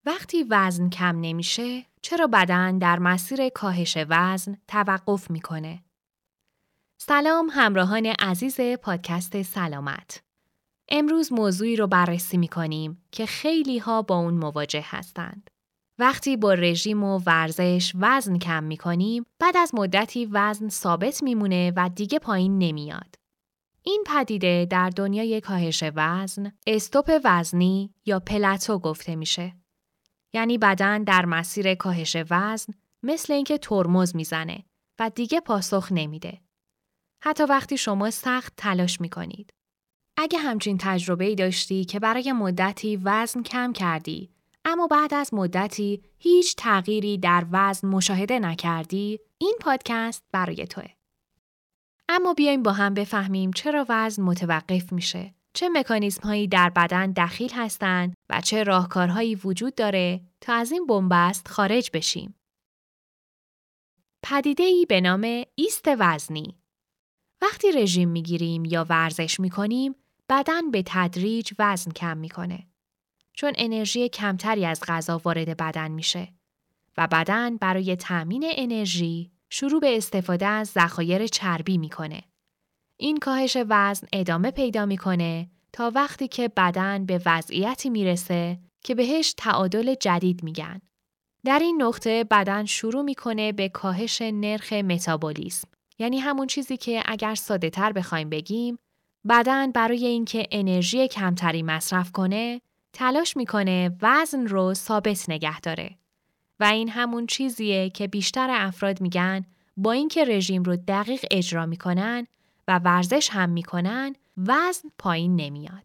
وقتی وزن کم نمیشه، چرا بدن در مسیر کاهش وزن توقف میکنه؟ سلام همراهان عزیز پادکست سلامت. امروز موضوعی رو بررسی میکنیم که خیلی ها با اون مواجه هستند. وقتی با رژیم و ورزش وزن کم میکنیم، بعد از مدتی وزن ثابت میمونه و دیگه پایین نمیاد. این پدیده در دنیای کاهش وزن، استوپ وزنی یا پلاتو گفته میشه. یعنی بدن در مسیر کاهش وزن مثل اینکه ترمز میزنه و دیگه پاسخ نمیده. حتی وقتی شما سخت تلاش میکنید. اگه همچین تجربه‌ای داشتی که برای مدتی وزن کم کردی، اما بعد از مدتی هیچ تغییری در وزن مشاهده نکردی، این پادکست برای توه. اما بیایم با هم بفهمیم چرا وزن متوقف میشه. چه مکانیزم هایی در بدن دخیل هستند و چه راهکارهایی وجود داره تا از این بنبست خارج بشیم. پدیده‌ای به نام ایست وزنی. وقتی رژیم میگیریم یا ورزش میکنیم، بدن به تدریج وزن کم میکنه. چون انرژی کمتری از غذا وارد بدن میشه و بدن برای تامین انرژی شروع به استفاده از ذخایر چربی میکنه. این کاهش وزن ادامه پیدا میکنه تا وقتی که بدن به وضعیتی میرسه که بهش تعادل جدید میگن. در این نقطه بدن شروع میکنه به کاهش نرخ متابولیسم. یعنی همون چیزی که اگر ساده تر بخوایم بگیم، بدن برای اینکه انرژی کمتری مصرف کنه، تلاش میکنه وزن رو ثابت نگه داره. و این همون چیزیه که بیشتر افراد میگن با اینکه رژیم رو دقیق اجرا میکنن و ورزش هم میکنن، وزن پایین نمیاد.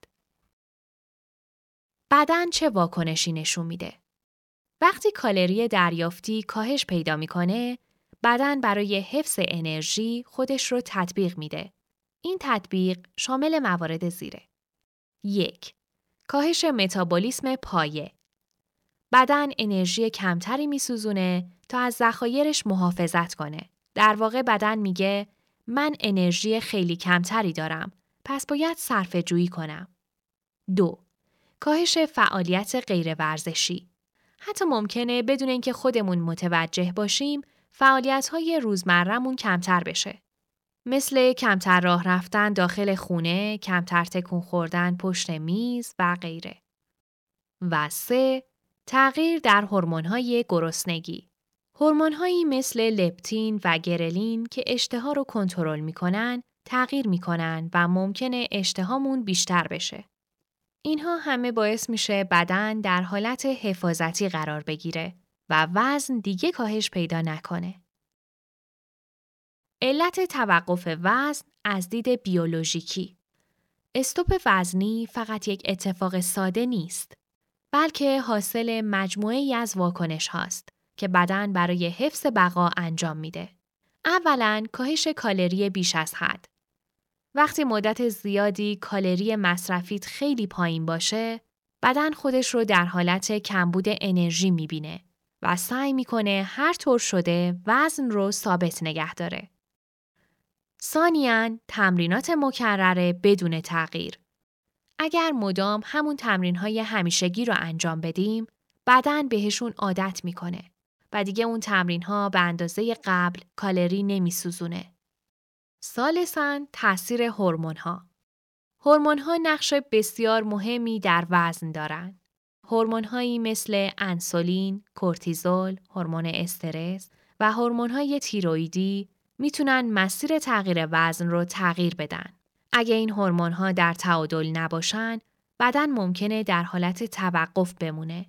بدن چه واکنشی نشون میده؟ وقتی کالری دریافتی کاهش پیدا میکنه، بدن برای حفظ انرژی خودش رو تطبیق میده. این تطبیق شامل موارد زیره. 1. کاهش متابولیسم پایه. بدن انرژی کمتری میسوزونه تا از ذخایرش محافظت کنه. در واقع بدن میگه من انرژی خیلی کمتری دارم، پس باید صرفه جویی کنم. 2. کاهش فعالیت غیر ورزشی. حتی ممکنه بدون اینکه خودمون متوجه باشیم، فعالیت‌های روزمره‌مون کمتر بشه. مثل کمتر راه رفتن داخل خونه، کمتر تکون خوردن پشت میز و غیره. و 3. تغییر در هورمون‌های گرسنگی. هورمون‌هایی مثل لپتین و گرلین که اشتها رو کنترل می‌کنن، تغییر می‌کنن و ممکنه اشتهامون بیشتر بشه. اینها همه باعث میشه بدن در حالت حفاظتی قرار بگیره و وزن دیگه کاهش پیدا نکنه. علت توقف وزن از دید بیولوژیکی. استوپ وزنی فقط یک اتفاق ساده نیست، بلکه حاصل مجموعه‌ای از واکنش هاست که بدن برای حفظ بقا انجام میده. اولاً کاهش کالری بیش از حد. وقتی مدت زیادی کالری مصرفیت خیلی پایین باشه، بدن خودش رو در حالت کمبود انرژی میبینه و سعی میکنه هر طور شده وزن رو ثابت نگه داره. ثانیاً تمرینات مکرره بدون تغییر. اگر مدام همون تمرین‌های همیشگی رو انجام بدیم، بدن بهشون عادت میکنه و دیگه اون تمرین‌ها به اندازه قبل کالری نمیسوزونه. ثالثاً تأثیر هورمون‌ها. هورمون‌ها نقش بسیار مهمی در وزن دارند. هورمون‌هایی مثل انسولین، کورتیزول، هورمون استرس و هورمون‌های تیروئیدی میتونن مسیر تغییر وزن رو تغییر بدن. اگه این هورمون‌ها در تعادل نباشن، بدن ممکنه در حالت توقف بمونه.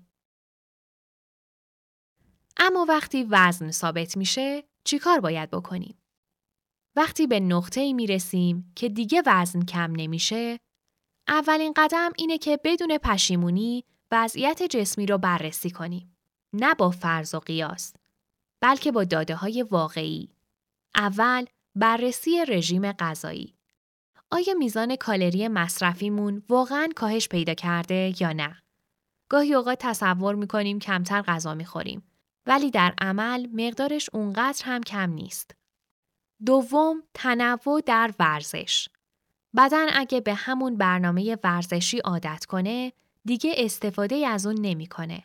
اما وقتی وزن ثابت میشه، چیکار باید بکنیم؟ وقتی به نقطه‌ای میرسیم که دیگه وزن کم نمیشه، اولین قدم اینه که بدون پشیمونی وضعیت جسمی رو بررسی کنیم. نه با فرض و قیاس، بلکه با داده‌های واقعی. اول، بررسی رژیم غذایی. آیا میزان کالری مصرفیمون واقعاً کاهش پیدا کرده یا نه؟ گاهی اوقات تصور می‌کنیم کمتر غذا می‌خوریم، ولی در عمل مقدارش اونقدر هم کم نیست. دوم، تنوع در ورزش. بدن اگه به همون برنامه ورزشی عادت کنه، دیگه استفاده از اون نمی‌کنه.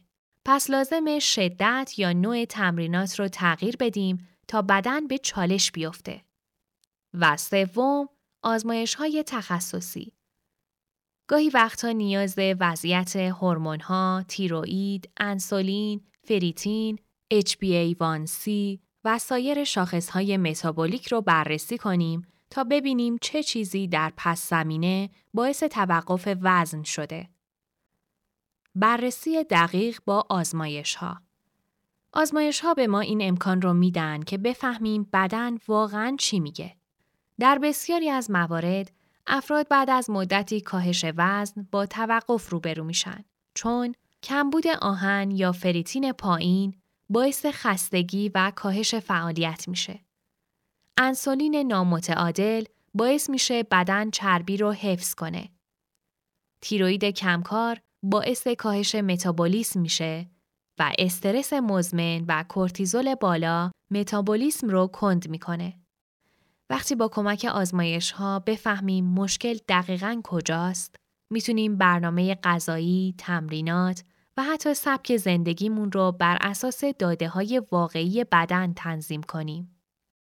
پس لازمه شدت یا نوع تمرینات رو تغییر بدیم تا بدن به چالش بیفته. و سوم، آزمایش‌های تخصصی. گاهی وقتا نیاز وضعیت هورمون‌ها، تیروئید، انسولین، فریتین، HbA1c و سایر شاخص‌های متابولیک رو بررسی کنیم تا ببینیم چه چیزی در پس زمینه باعث توقف وزن شده. بررسی دقیق با آزمایش‌ها. آزمایش‌ها به ما این امکان رو میدن که بفهمیم بدن واقعاً چی میگه. در بسیاری از موارد، افراد بعد از مدتی کاهش وزن با توقف روبرو میشن، چون کمبود آهن یا فریتین پایین باعث خستگی و کاهش فعالیت میشه. انسولین نامتعادل باعث میشه بدن چربی رو حفظ کنه. تیروئید کمکار باعث کاهش متابولیسم میشه و استرس مزمن و کورتیزول بالا متابولیسم رو کند میکنه. وقتی با کمک آزمایش‌ها بفهمیم مشکل دقیقاً کجاست، میتونیم برنامه غذایی، تمرینات و حتی سبک زندگیمون رو بر اساس داده‌های واقعی بدن تنظیم کنیم.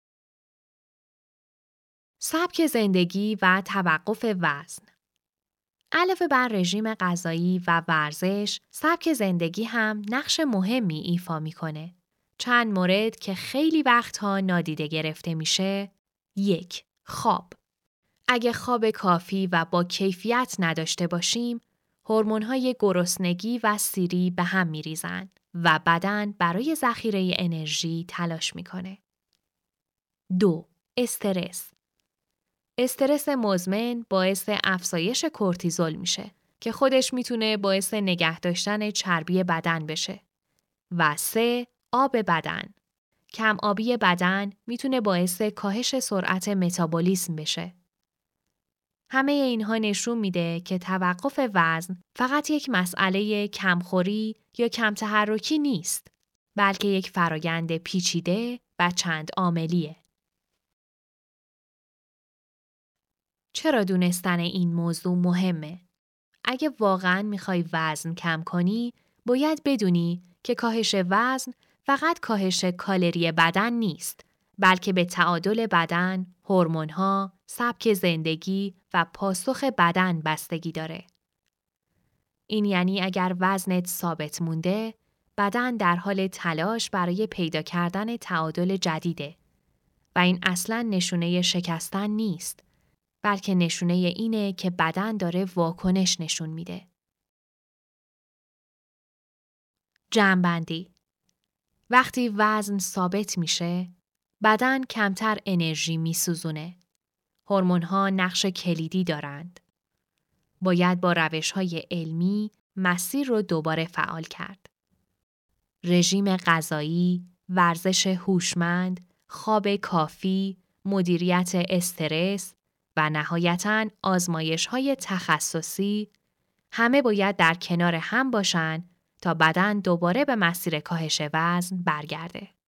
سبک زندگی و توقف وزن. علاوه بر رژیم غذایی و ورزش، سبک زندگی هم نقش مهمی ایفا میکنه. چند مورد که خیلی وقتها نادیده گرفته میشه. 1. خواب. اگه خواب کافی و با کیفیت نداشته باشیم، هورمون‌های گرسنگی و سیری به هم میریزن و بدن برای ذخیره انرژی تلاش میکنه. 2. استرس. استرس مزمن باعث افزایش کورتیزول میشه که خودش میتونه باعث نگه داشتن چربی بدن بشه. و 3. آب بدن. کم آبی بدن میتونه باعث کاهش سرعت متابولیسم بشه. همه اینها نشون میده که توقف وزن فقط یک مسئله کمخوری یا کم تحرکی نیست، بلکه یک فرایند پیچیده و چند عاملیه. چرا دونستن این موضوع مهمه؟ اگه واقعاً میخوای وزن کم کنی، باید بدونی که کاهش وزن فقط کاهش کالری بدن نیست، بلکه به تعادل بدن، هورمون‌ها، سبک زندگی و پاسخ بدن بستگی داره. این یعنی اگر وزنت ثابت مونده، بدن در حال تلاش برای پیدا کردن تعادل جدیده و این اصلاً نشونه شکستن نیست، بلکه نشونه اینه که بدن داره واکنش نشون میده. جمع‌بندی. وقتی وزن ثابت میشه، بدن کمتر انرژی میسوزونه. هورمون‌ها نقش کلیدی دارند. باید با روش‌های علمی مسیر رو دوباره فعال کرد. رژیم غذایی، ورزش هوشمند، خواب کافی، مدیریت استرس و نهایتاً آزمایش‌های تخصصی همه باید در کنار هم باشن تا بدن دوباره به مسیر کاهش وزن برگرده.